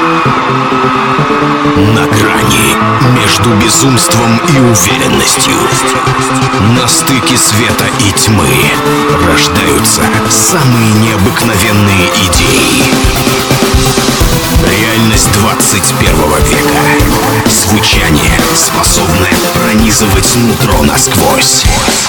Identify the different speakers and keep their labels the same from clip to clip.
Speaker 1: На грани между безумством и уверенностью, на стыке света и тьмы рождаются самые необыкновенные идеи. Реальность 21 века. Звучание, способное пронизывать нутро насквозь.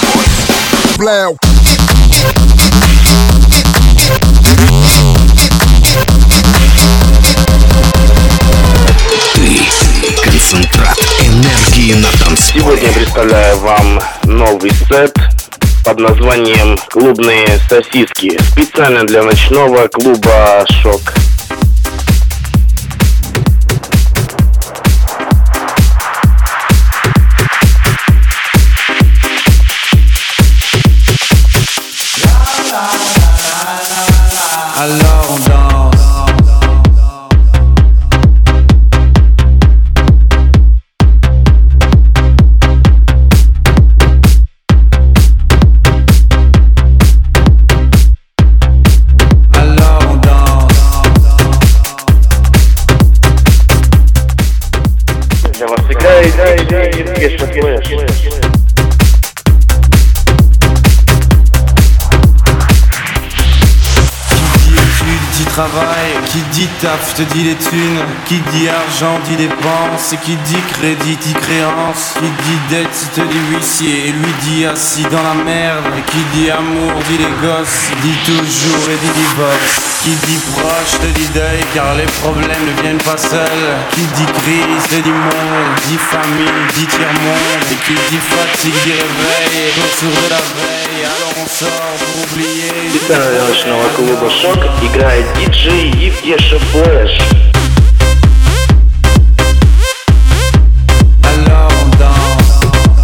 Speaker 1: Ты — концентрат энергии на танцполе.
Speaker 2: Сегодня я представляю вам новый сет под названием «Клубные сосиски». Специально для ночного клуба «Шок».
Speaker 3: Alors on danse. Alors on danse.
Speaker 2: Для вас играет Геша Флэш.
Speaker 3: Dit travail, qui dit taf te dit les thunes, qui dit argent dit dépenses, et qui dit crédit dit créance, qui dit dette te dit huissier, et lui dit assis dans la merde, et qui dit amour dit les gosses, dit toujours et dit divorce, qui dit proche te dit deuil car les problèmes ne viennent pas seuls, qui dit crise te dit monde, dit famine dit tiers-monde, et qui dit fatigue dit réveil, et retour de la veille, alors on sort pour oublier.
Speaker 2: Специально для ночного клуба «Шок» играет диджей Евгеша Флэш.
Speaker 3: Alors on danse.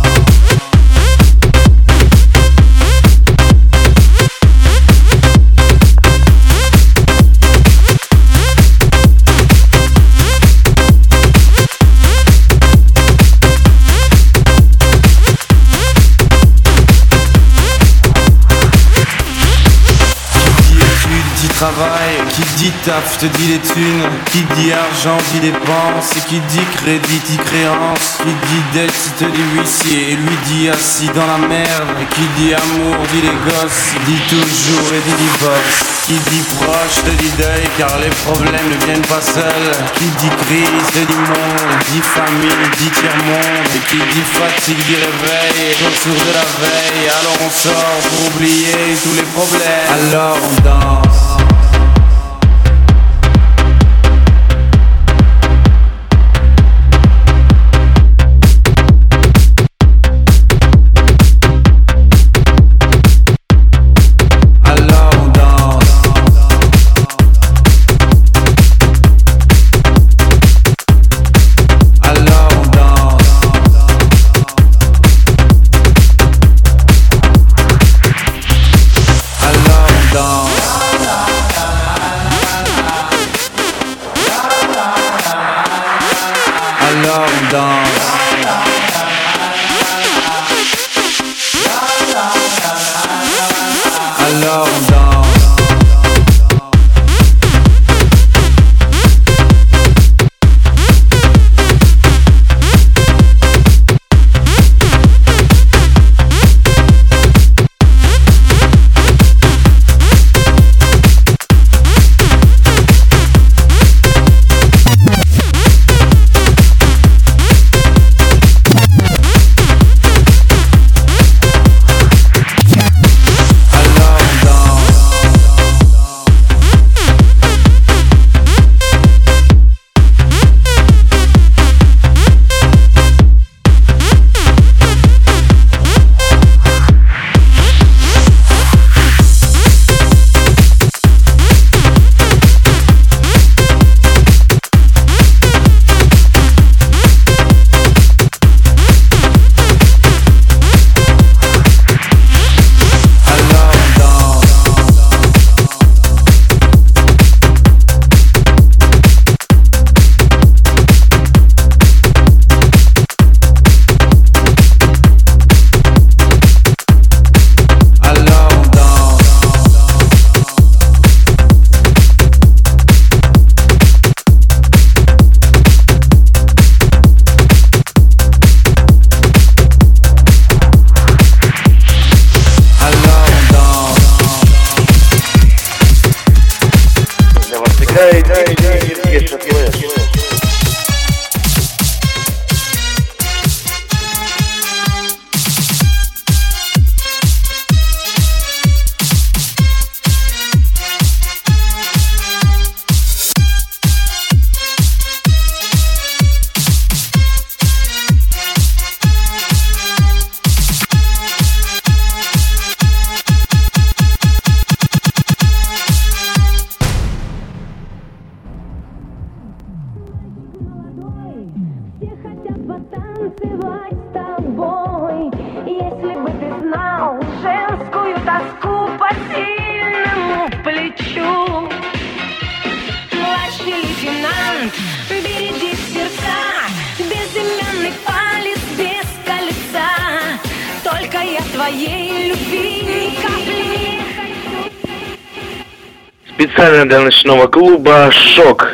Speaker 3: Travail, qui dit taf te dit les thunes, qui dit argent dit dépenses, et qui dit crédit dit créance, qui dit dette te dit huissier, et lui dit assis dans la merde, et qui dit amour dit les gosses, dit toujours et dit divorce, qui dit proche te dit deuil car les problèmes ne viennent pas seuls, qui dit crise te dit monde, dit famine dit tiers-monde, et qui dit fatigue dit réveil, retour de la veille, alors on sort pour oublier tous les problèmes, alors on danse.
Speaker 2: играет диджей Кеша Флэш.
Speaker 4: Танцевать с тобой, если бы ты знал женскую тоску по сильному плечу. Младший лейтенант, береги сердца, безымянный палец без кольца. Только я твоей любви ни капли не хочу.
Speaker 2: Специально для ночного клуба «Шок».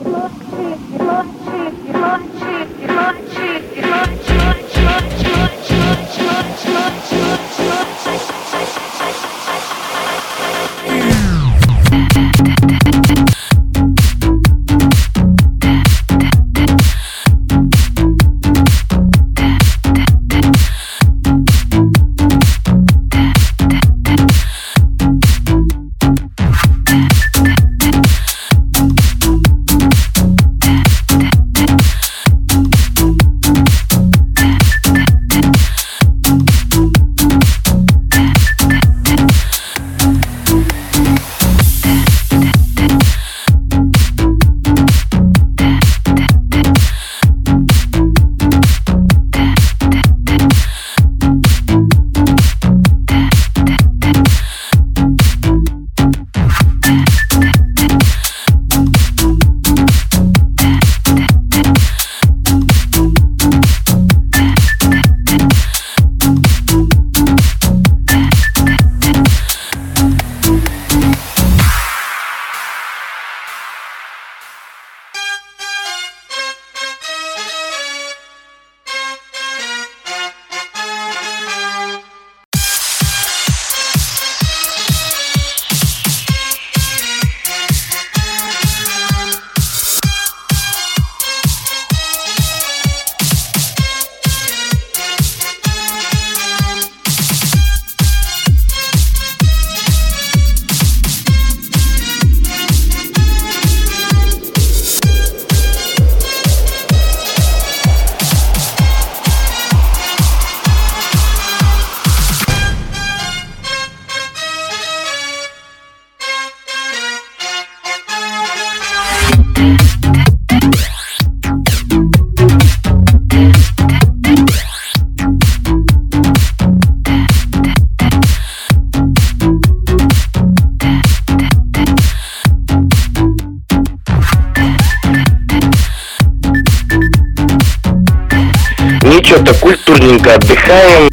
Speaker 2: Ничего-то культурненько отдыхаем.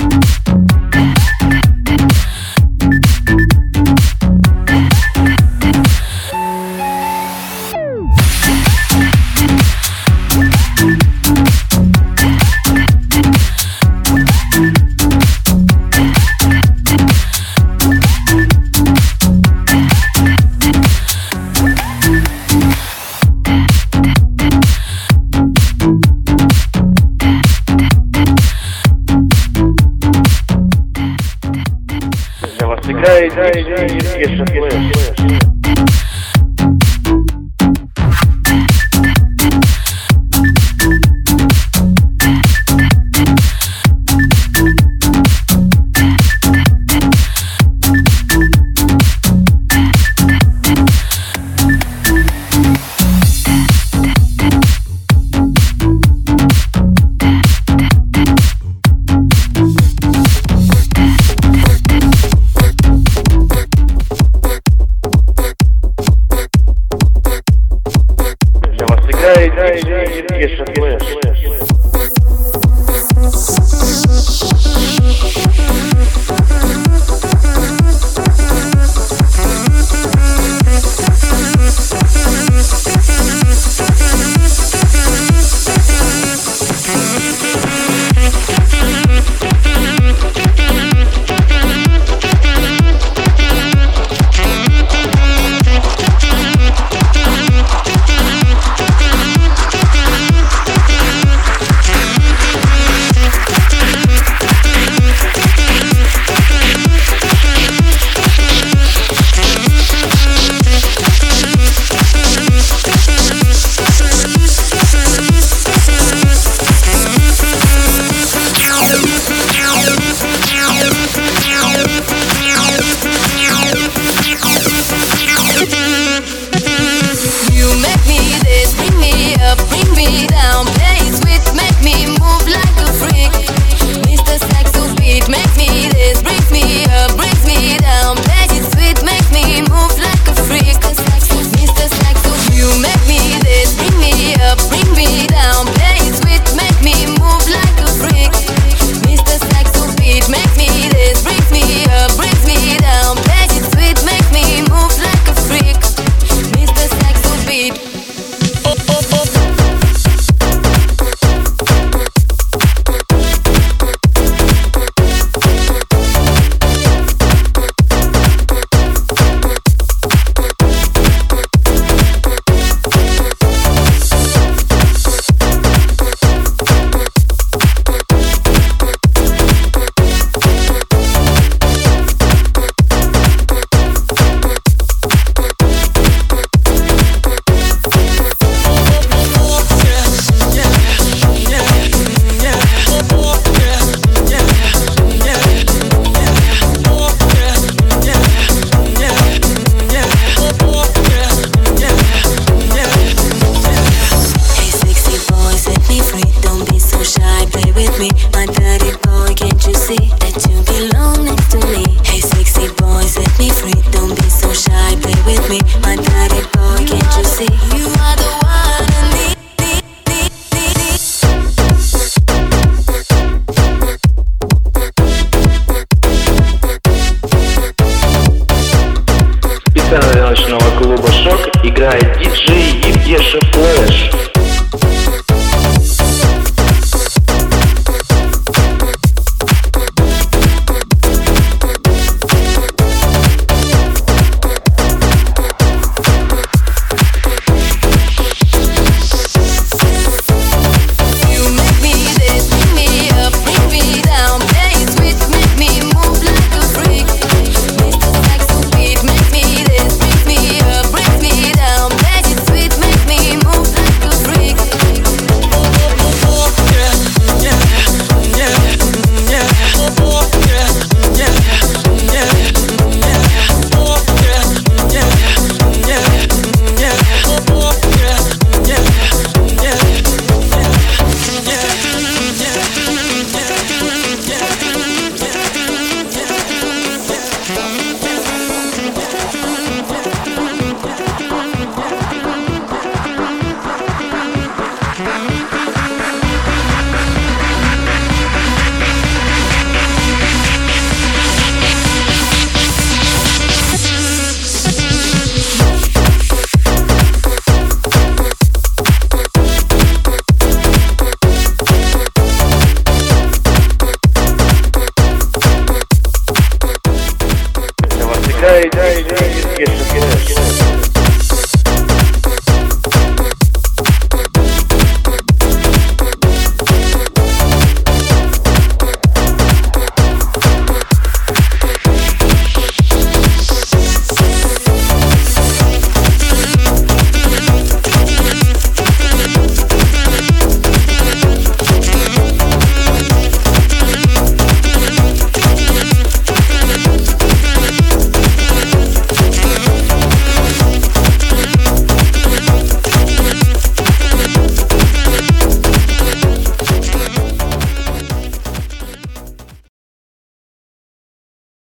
Speaker 2: Играет Кеша Флэш. Кеша Флэш.
Speaker 5: me this, bring me up, bring me down. Play it sweet, make me move like a freak. Mr. Saxo beat, make me this, brings me up, brings me down. Play it sweet, make me move